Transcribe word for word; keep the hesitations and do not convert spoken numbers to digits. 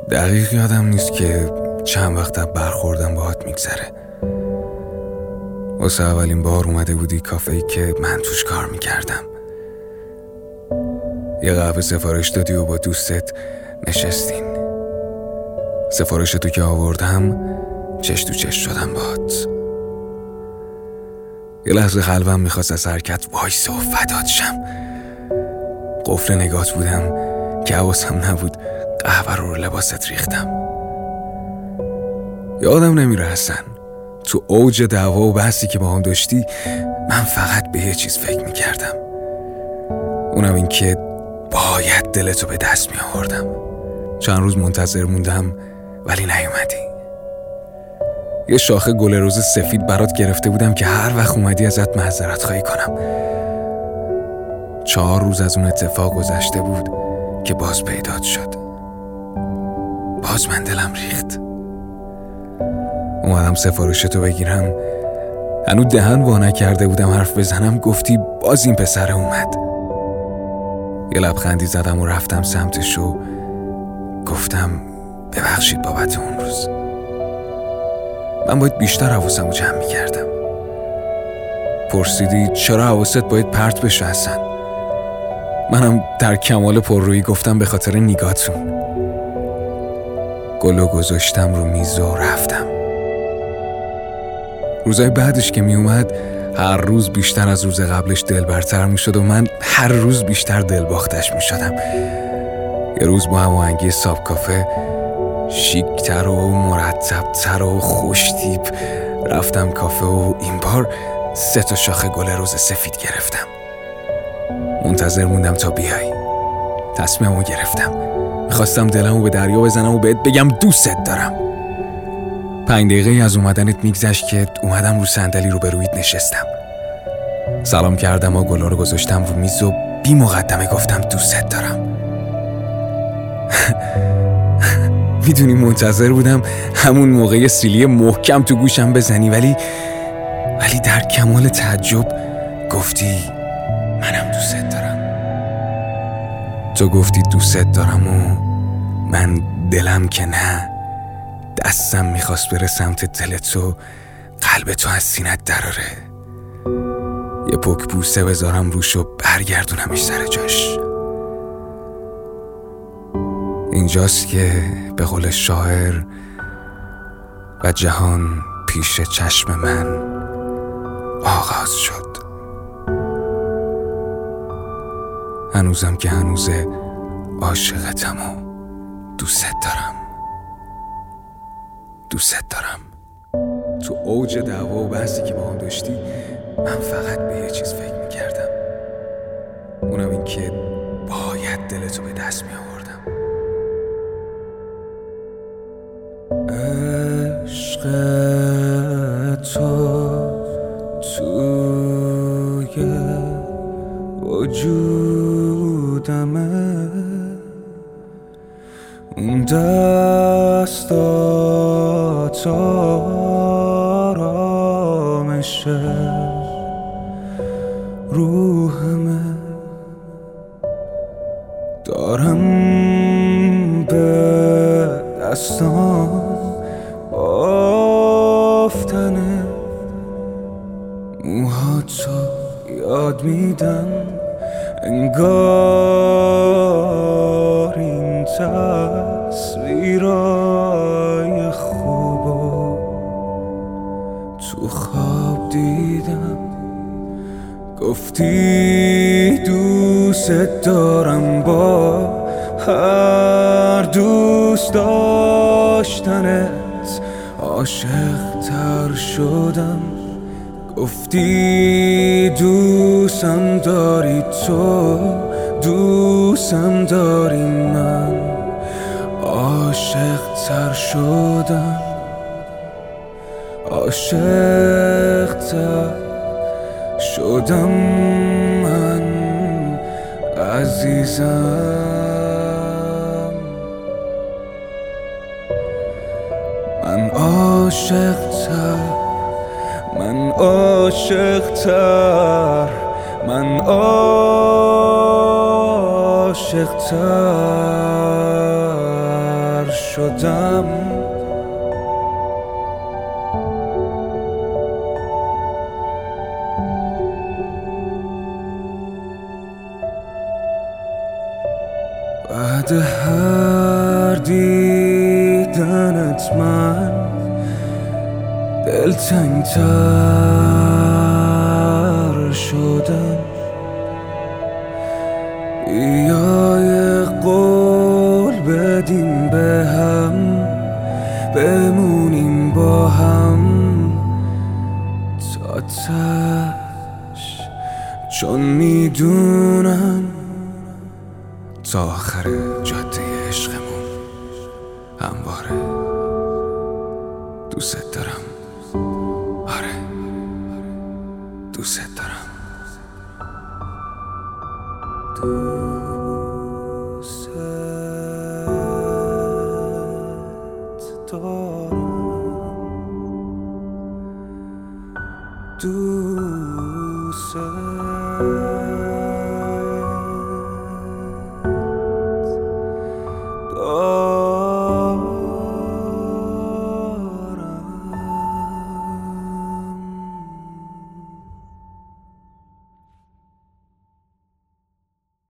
دقیق یادم نیست که چند وقت برخوردم باهات میگذره. واسه اولین بار اومده بودی کافه‌ای که من توش کار میکردم. یه قهوه سفارش دادی و با دوستت نشستین. سفارشتو که آوردم چش تو چش شدم باهات. یه لحظه قلبم میخواست از حرکت وایسه و فدات شم. قفل نگات بودم که حواسم نبود قهوه رو لباست ریختم. یادم نمیره اصلا تو اوج دعوا و بحثی که با هم داشتی من فقط به یه چیز فکر میکردم، اونم این که باید دلتو به دست می آوردم. چند روز منتظر موندم ولی نیومدی. یه شاخه گل رز سفید برات گرفته بودم که هر وقت اومدی ازت معذرت خواهی کنم. چهار روز از اون اتفاق گذشته بود که باز پیدات شد. باز من دلم ریخت. اومدم سفارشتو بگیرم، هنوز دهن وا نکرده بودم حرف بزنم گفتی باز این پسر اومد. یه لبخندی زدم و رفتم سمتش و گفتم ببخشید بابت اون روز. من باید بیشتر حواسمو جمع میکردم. پرسیدی چرا حواست باید پرت بشه اصلا؟ منم در کمال پررویی گفتم به خاطر نگاهتون. گلو گذاشتم رو میز و رفتم. روزای بعدش که می اومد هر روز بیشتر از روز قبلش دلبرتر می شد و من هر روز بیشتر دلباختش می شدم. یه روز با هماهنگی ساب کافه شیکتر و مرتبتر و خوشتیپ رفتم کافه و این بار سه تا شاخه گل رز سفید گرفتم. منتظر موندم تا بیای. تصمیممو گرفتم. میخواستم دلمو به دریا بزنم و بهت بگم دوستت دارم. پنج دقیقه از اومدنت میگذشت که اومدم رو صندلی رو به رویت نشستم. سلام کردم و گلا رو گذاشتم رو میز و بی مقدمه گفتم دوستت دارم. میدونی منتظر بودم همون موقع سیلی محکم تو گوشم بزنی ولی ولی در کمال تعجب گفتی منم دوستت دارم. تو گفتی دوستت دارم و من دلم که نه، دستم میخواست بره سمت دلت و قلب تو از سینت دراره. یه پک بوسه بذارم روش و برگردونمش سر جاش. اینجاست که به قول شاعر و جهان پیش چشم من آغاز شد. هنوزم که هنوزه عاشقتم و دوستت دارم. دوستت دارم. تو اوج دعوا و بحثی که با هم داشتی من فقط به یه چیز فکر میکردم، اونم این که باید دلتو به دست می آوردم. عشق تو توی وجودمه، اون دستات آرامشه روحمه. دارم به دستان بافتنه موهاتو یاد میدم، انگار این تصویرای خوبو تو خواب دیدم. گفتی دوست دارم، با هر دوست داشتنت عاشق تر شدم. گفتی دوستم داری تو، دوستم داری من، عاشق تر شدم، عاشق تر شدم من عزیزم. من عاشق تر، من عاشق تر، من عاشق تر تر شدم. بعد هر دیدنت من دلتنگ‌تر شدم. بیا یه قول بدیم به هم، بمونیم با هم تا تش، چون میدونم تا آخر جاده عشقمون همواره دوست دارم. آره دوست دارم. دوست دارم. دوست